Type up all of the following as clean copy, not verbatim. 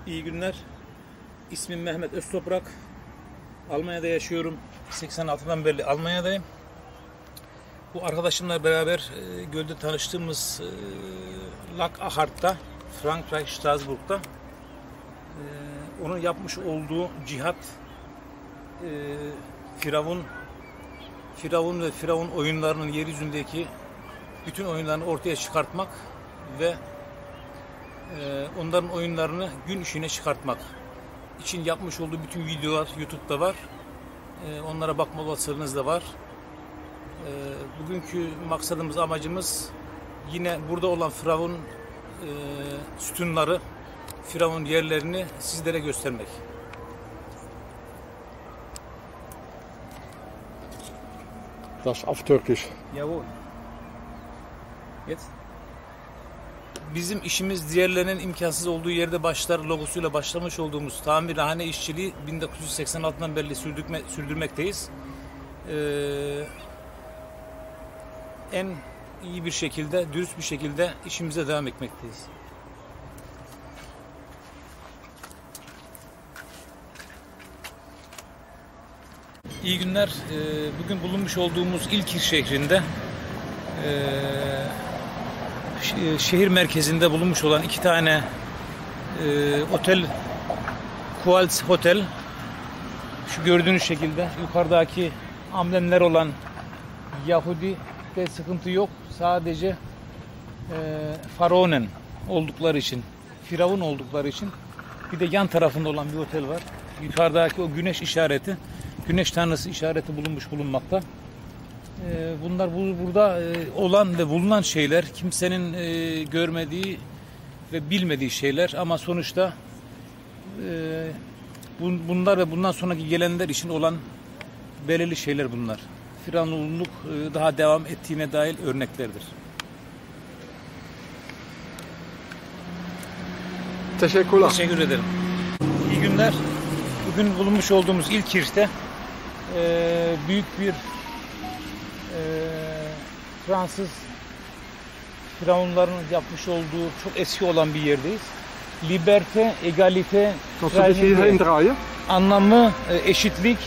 İyi günler. İsmim Mehmet Öztoprak. Almanya'da yaşıyorum. 86'dan beri Almanya'dayım. Bu arkadaşımla beraber gölde tanıştığımız Lak Ahart'ta, Frankreich Strasbourg'da onun yapmış olduğu cihat, Firavun ve Firavun oyunlarının yeryüzündeki bütün oyunlarını ortaya çıkartmak ve onların oyunlarını gün ışığına çıkartmak için yapmış olduğu bütün videolar YouTube'da var. Onlara bakma olasılığınız da var. Bugünkü maksadımız, amacımız yine burada olan Firavun sütunları, Firavun yerlerini sizlere göstermek. Das ist auf Türkisch. Jawohl. Jetzt. Bizim işimiz diğerlerinin imkansız olduğu yerde başlar logosuyla başlamış olduğumuz tamirhane işçiliği 1986'dan beri sürdürmekteyiz. En iyi bir şekilde, dürüst bir şekilde işimize devam etmekteyiz. İyi günler. Bugün bulunmuş olduğumuz İlkir şehrinde şehir merkezinde bulunmuş olan iki tane otel, Kuals Hotel, şu gördüğünüz şekilde yukarıdaki amblemler olan Yahudi de sıkıntı yok. Sadece Faraonen oldukları için, Firavun oldukları için. Bir de yan tarafında olan bir otel var. Yukarıdaki o güneş işareti, güneş tanrısı işareti bulunmakta. Bunlar burada olan ve bulunan şeyler, kimsenin görmediği ve bilmediği şeyler ama sonuçta bunlar ve bundan sonraki gelenler için olan belirli şeyler bunlar. Firavunluk daha devam ettiğine dair örneklerdir. Teşekkürler. Teşekkür ederim. İyi günler. Bugün bulunmuş olduğumuz İlkir'te büyük bir Fransız Firavunların yapmış olduğu çok eski olan bir yerdeyiz. Liberté, égalité, fraternité. Anlamı eşitlik,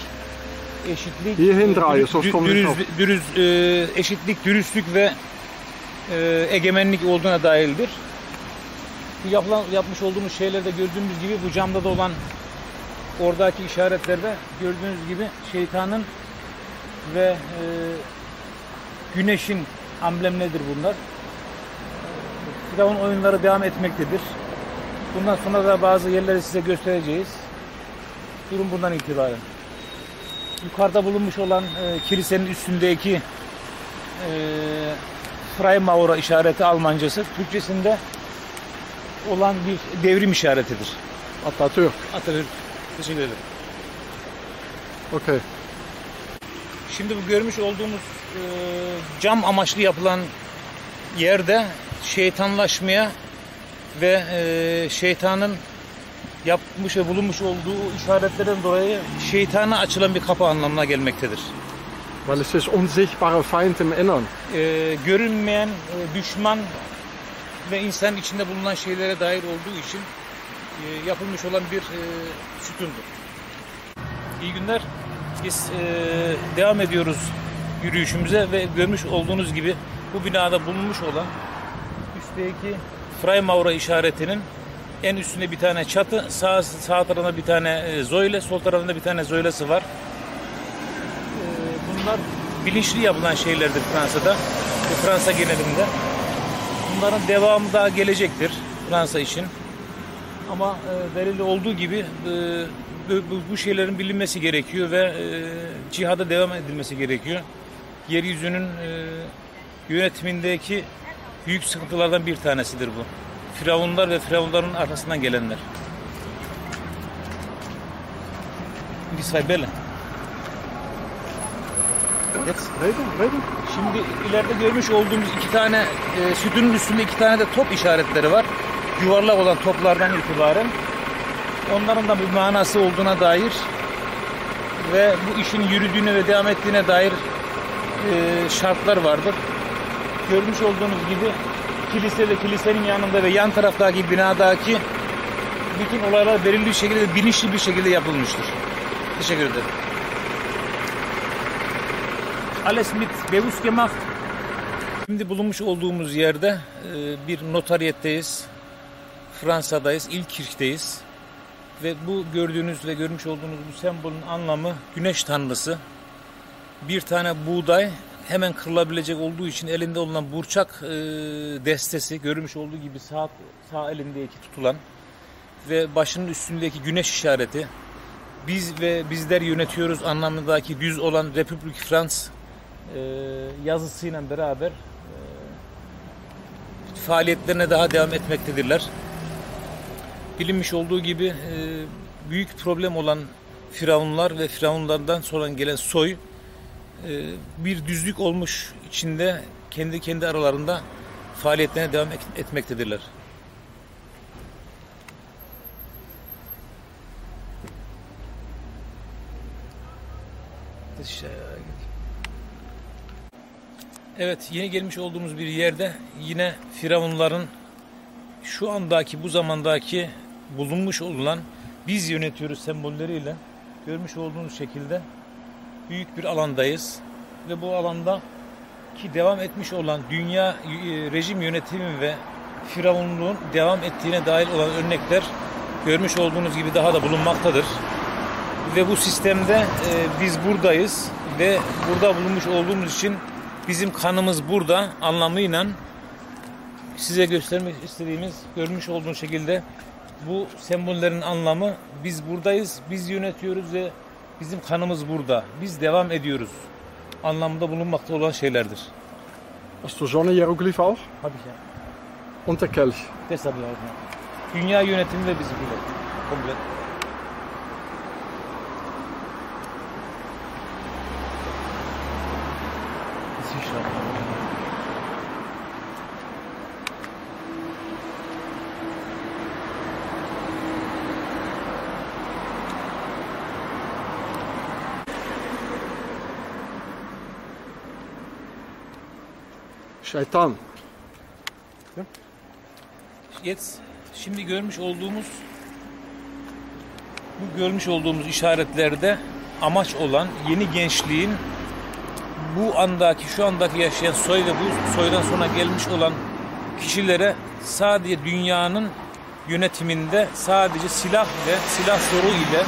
eşitlik, dürüstlük ve egemenlik olduğuna dairdir. Bu yapmış olduğumuz şeylerde gördüğümüz gibi bu camda da olan oradaki işaretlerde gördüğünüz gibi şeytanın ve güneşin amblemleridir bunlar. Firavun oyunları devam etmektedir. Bundan sonra da bazı yerleri size göstereceğiz. Durum bundan itibaren. Yukarıda bulunmuş olan kilisenin üstündeki Freimaurer işareti Almancası, Türkçesinde olan bir devrim işaretidir. Atatürk. Atatürk. Teşekkür ederim. Okay. Şimdi bu görmüş olduğumuz cam amaçlı yapılan yerde şeytanlaşmaya ve şeytanın yapmış ve bulunmuş olduğu işaretlerden dolayı şeytana açılan bir kapı anlamına gelmektedir. Weil es ist unsichtbare Feind im Innern. Görünmeyen düşman ve insan içinde bulunan şeylere dair olduğu için yapılmış olan bir sütundur. İyi günler. Biz devam ediyoruz yürüyüşümüze ve görmüş olduğunuz gibi bu binada bulunmuş olan üstteki Freimaurer işaretinin en üstünde bir tane çatı, sağ tarafında bir tane zoyle, sol tarafında bir tane zoylası var. Bunlar bilinçli yapılan şeylerdir Fransa'da ve Fransa genelinde. Bunların devamı daha gelecektir Fransa için. Ama belirli olduğu gibi bu şeylerin bilinmesi gerekiyor ve cihada devam edilmesi gerekiyor. Yeryüzünün yönetimindeki büyük sıkıntılardan bir tanesidir bu. Firavunlar ve firavunların arkasından gelenler. Die zwei Bälle. Şimdi ileride görmüş olduğumuz iki tane sütunun üstünde iki tane de top işaretleri var. Yuvarlak olan toplardan itibaren. Onların da bir manası olduğuna dair ve bu işin yürüdüğüne ve devam ettiğine dair şartlar vardır. Görmüş olduğunuz gibi kilise ve kilisenin yanında ve yan taraftaki binadaki bütün olaylar belirli bir şekilde, bilinçli bir şekilde yapılmıştır. Teşekkür ederim. Alles mit bewusst gemacht. Şimdi bulunmuş olduğumuz yerde bir notariyetteyiz. Fransa'dayız, İlkirch'teyiz. Ve bu gördüğünüz ve görmüş olduğunuz bu sembolün anlamı güneş tanrısı. Bir tane buğday hemen kırılabilecek olduğu için elinde olunan burçak destesi, görmüş olduğu gibi sağ elindeki tutulan ve başının üstündeki güneş işareti, biz ve bizler yönetiyoruz anlamındaki düz olan Republik Frans yazısıyla beraber faaliyetlerine daha devam etmektedirler. Bilinmiş olduğu gibi büyük problem olan firavunlar ve firavunlardan sonra gelen soy bir düzlük olmuş içinde kendi aralarında faaliyetlerine devam etmektedirler. Evet, yeni gelmiş olduğumuz bir yerde yine firavunların şu andaki, bu zamandaki bulunmuş olan biz yönetiyoruz sembolleriyle görmüş olduğunuz şekilde büyük bir alandayız. Ve bu alanda ki devam etmiş olan dünya rejim yönetimi ve firavunluğun devam ettiğine dair olan örnekler görmüş olduğunuz gibi daha da bulunmaktadır. Ve bu sistemde biz buradayız ve burada bulunmuş olduğumuz için bizim kanımız burada anlamıyla size göstermek istediğimiz, görmüş olduğunuz şekilde bu sembollerin anlamı biz buradayız, biz yönetiyoruz ve bizim kanımız burada, biz devam ediyoruz anlamında bulunmakta olan şeylerdir. Was der Sonnenhieroglyph auch? Tabii ki. Und der Kelch. Deshalb ya. Dünya yönetimi ve bizimkiler. Komple. Şeytan. Şimdi görmüş olduğumuz işaretlerde amaç olan yeni gençliğin şu andaki yaşayan soy ve bu soydan sonra gelmiş olan kişilere sadece dünyanın yönetiminde sadece silah ve silah zoru ile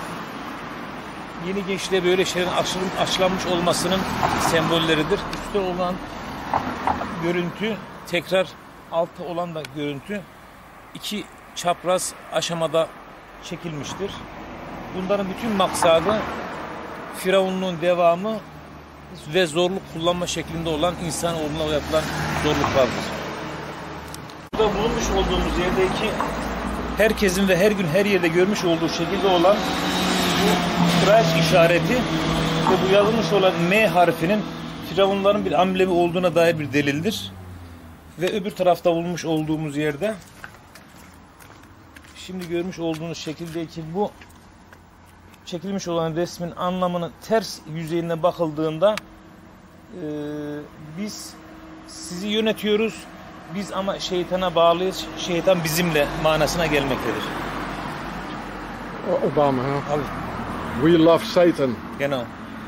yeni gençliğe böyle şeylerin aşılanmış olmasının sembolleridir. Üstte olan görüntü, tekrar altta olan da görüntü iki çapraz aşamada çekilmiştir. Bunların bütün maksadı firavunluğun devamı ve zorluk kullanma şeklinde olan insanoğluna yapılan zorluklardır. Burada bulunmuş olduğumuz yerdeki herkesin ve her gün her yerde görmüş olduğu şekilde olan bu Kreuz işareti ve bu yazılmış olan M harfinin firavunların bir amblemi olduğuna dair bir delildir. Ve öbür tarafta bulunmuş olduğumuz yerde şimdi görmüş olduğunuz şekildeki bu çekilmiş olan resmin anlamını ters yüzeyine bakıldığında biz sizi yönetiyoruz, biz ama şeytana bağlıyız, şeytan bizimle manasına gelmektedir. Obama, ja. Abi. We love Satan. Genau.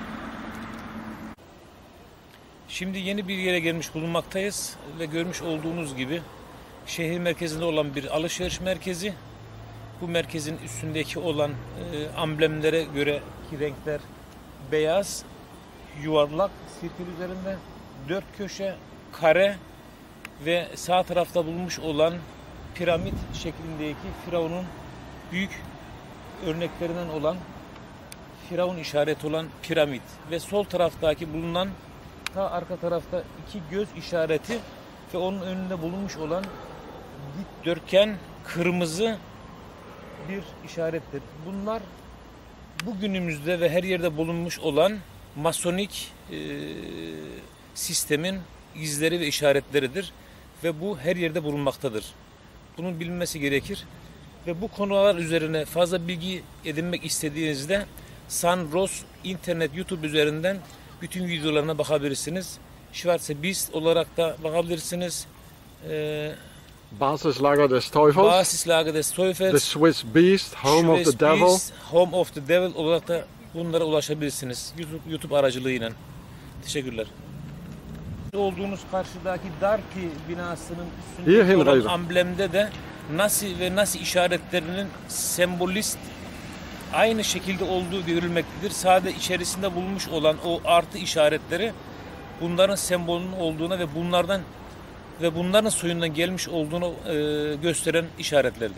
Şimdi yeni bir yere gelmiş bulunmaktayız ve görmüş olduğunuz gibi şehir merkezinde olan bir alışveriş merkezi. Bu merkezin üstündeki olan amblemlere göre ki renkler beyaz, yuvarlak, sirkül üzerinde, dört köşe, kare ve sağ tarafta bulunmuş olan piramit şeklindeki Firavun'un büyük örneklerinden olan Firavun işareti olan piramit ve sol taraftaki bulunan ta arka tarafta iki göz işareti ve onun önünde bulunmuş olan dikdörtgen kırmızı bir işarettir. Bunlar bugünümüzde ve her yerde bulunmuş olan masonik sistemin izleri ve işaretleridir ve bu her yerde bulunmaktadır. Bunun bilinmesi gerekir ve bu konular üzerine fazla bilgi edinmek istediğinizde Sanros internet YouTube üzerinden bütün videolarına bakabilirsiniz. Schwarze Beast olarak da bakabilirsiniz. Basislager des Teufels. Basislager des The Teufels, Swiss Beast, Home of Swiss the Devil. Beast, Home of the Devil olarak da bunlara ulaşabilirsiniz. YouTube aracılığıyla. Teşekkürler. Olduğunuz karşıdaki Darki binasının üstünde olan Raider. amblemde de Nazi ve Nazi işaretlerinin sembolist aynı şekilde olduğu görülmektedir. Sadece içerisinde bulunmuş olan o artı işaretleri bunların sembolünün olduğuna ve bunların soyundan gelmiş olduğunu gösteren işaretlerdir.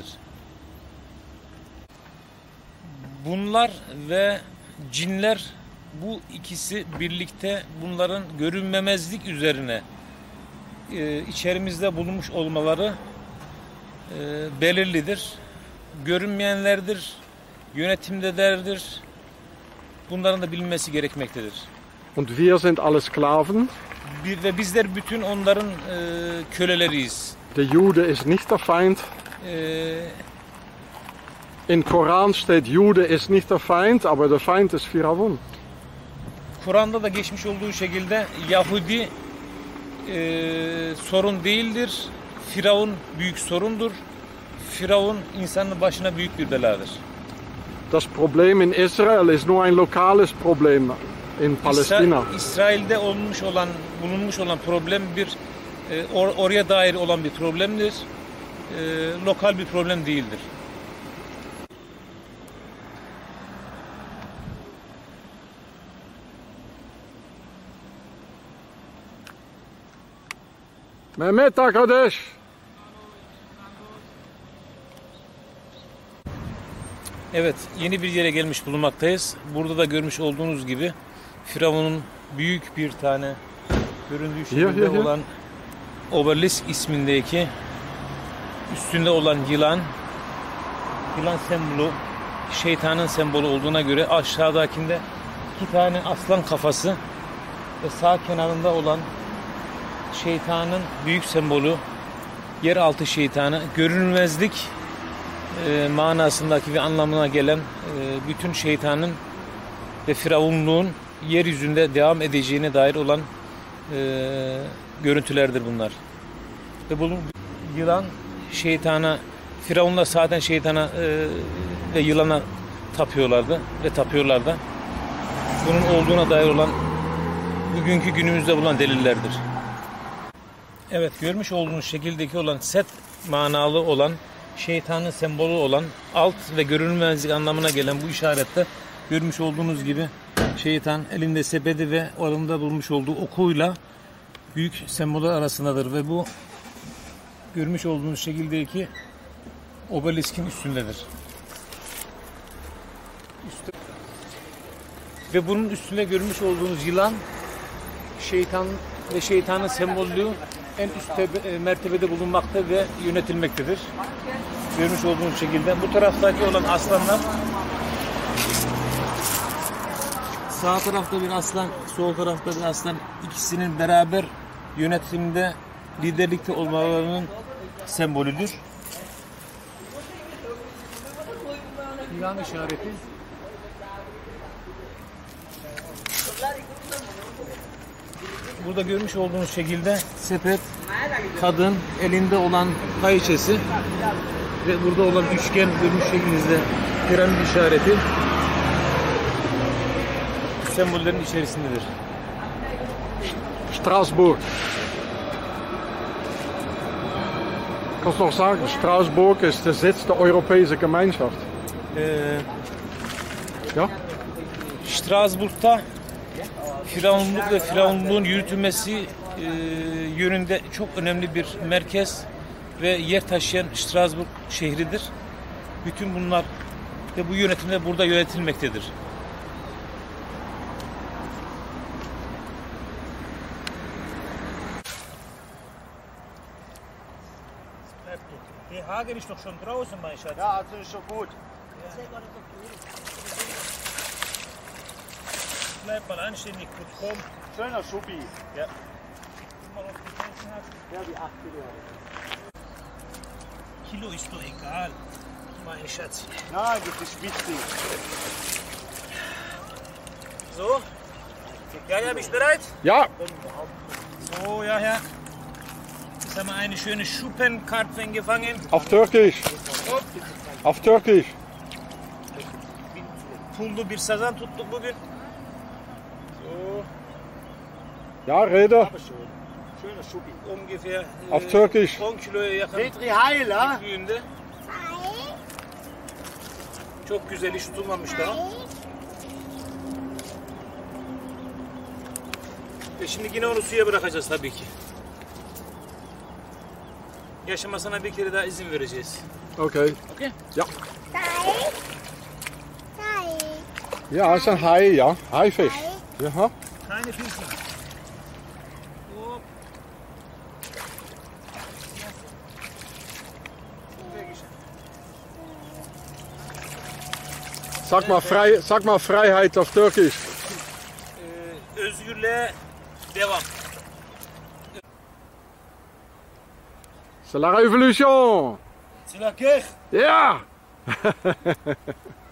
Bunlar ve cinler, bu ikisi birlikte bunların görünmemezlik üzerine içerimizde bulunmuş olmaları belirlidir. Görünmeyenlerdir, yönetimdelerdir. Bunların da bilinmesi gerekmektedir. Und wir sind alle Sklaven. Ve bizler bütün onların köleleriyiz. Der Jude ist nicht der Feind. In Koran steht, Jude ist nicht der Feind, aber der Feind ist Firavun. Kur'an'da da geçmiş olduğu şekilde Yahudi sorun değildir. Firavun büyük sorundur. Firavun insanın başına büyük bir beladır. Das Problem in Israel ist nur ein lokales Problem in Palästina. İsrail'de bulunmuş olan problem bir oraya dair olan bir problemdir. Lokal bir problem değildir. Mehmet arkadaş. Evet, yeni bir yere gelmiş bulunmaktayız. Burada da görmüş olduğunuz gibi Firavun'un büyük bir tane göründüğü şekilde olan Obelisk ismindeki üstünde olan yılan sembolü, şeytanın sembolü olduğuna göre aşağıdakinde 2 tane aslan kafası ve sağ kenarında olan şeytanın büyük sembolü, yeraltı şeytanı, görünmezlik manasındaki ve anlamına gelen bütün şeytanın ve firavunluğun yeryüzünde devam edeceğine dair olan görüntülerdir bunlar. Ve bu yılan şeytana, firavunlar zaten şeytana ve yılana tapıyorlardı ve tapıyorlar da. Bunun olduğuna dair olan bugünkü günümüzde bulunan delillerdir. Evet, görmüş olduğunuz şekildeki olan set manalı olan şeytanın sembolü olan alt ve görünmezlik anlamına gelen bu işarette görmüş olduğunuz gibi şeytan elinde sepeti ve elinde bulmuş olduğu okuyla büyük sembolü arasındadır ve bu görmüş olduğunuz şekildeki obeliskin üstündedir. Ve bunun üstünde görmüş olduğunuz yılan şeytan ve şeytanın sembolü en üst mertebede bulunmakta ve yönetilmektedir. Görmüş olduğunuz şekilde bu taraftaki olan aslanlar, sağ tarafta bir aslan, sol tarafta bir aslan, ikisinin beraber yönetimde, liderlikte olmalarının sembolüdür. Yılan işareti. Burada görmüş olduğunuz şekilde sepet, kadın, elinde olan kayıçesi ve burada olan üçgen görmüş şeklinizde piramit işareti sembollerin içerisindedir. Strasbourg. Kannst du noch sagen, Strasbourg ist der Sitz der Europäischen Gemeinschaft. Ja? Strasbourg'ta firavunluk ve firavunluğun yürütülmesi yönünde çok önemli bir merkez ve yer taşıyan Strasbourg şehridir. Bütün bunlar ve bu yönetimde burada yönetilmektedir. Die Hagen ist doch schon draußen, mein Schatz. Ja, also ist schon gut. Bleib mal anständig, gut komm. Schöner Schuppi. Ja. Ja, wie 8 Kilo. Kilo ist doch egal, mein Schatz. Nein, das ist wichtig. So? Ja, bist du bereit? Ja, So, ja. Jetzt haben wir eine schöne Schuppenkarpfen gefangen. Auf Türkisch. Hop. Auf Türkisch. Pullu bir sazan tuttuk bugün. So, Ja, rede. Aber schön. Schöner Schuppi. ungefähr Auf Türkisch. 10 kiloya yakın Petri Heil, ha? büyüğünde. Çok güzel, hiç tutulmamış daha. Ve şimdi yine onu suya bırakacağız tabii ki. Yaşamasına bir kere daha izin vereceğiz. Okay. Okey? Ja. Hai. Hai. Ja, ist ein Hai, ja. Haifisch. Ja. Keine Füße. Hop. Sag mal Freiheit auf Türkisch. Özgürlüğe devam. C'est la révolution. C'est la guerre. Ja.